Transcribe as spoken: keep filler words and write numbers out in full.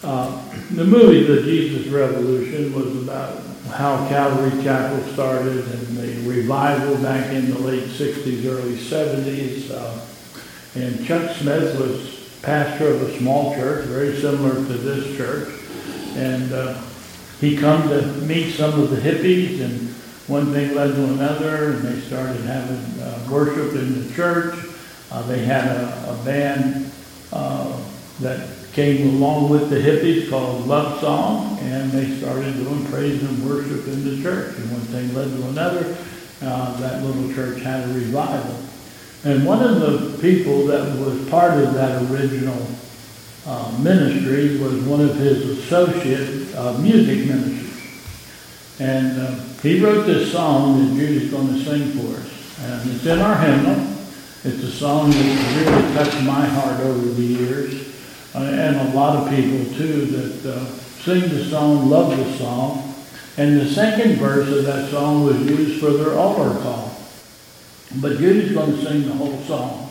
Uh, the movie, The Jesus Revolution, was about how Calvary Chapel started and the revival back in the late sixties, early seventies. Uh, and Chuck Smith was pastor of a small church, very similar to this church. And uh, he come to meet some of the hippies, and one thing led to another, and they started having uh, worship in the church. Uh, they had a, a band uh, that came along with the hippies called Love Song, and they started doing praise and worship in the church. And one thing led to another. Uh, that little church had a revival. And one of the people that was part of that original uh, ministry was one of his associate uh, music ministers. And uh, he wrote this song that Judy's going to sing for us. And it's in our hymnal. It's a song that really touched my heart over the years. Uh, and a lot of people, too, that uh, sing the song, love the song. And the second verse of that song was used for their altar call. But Judy's going to sing the whole song.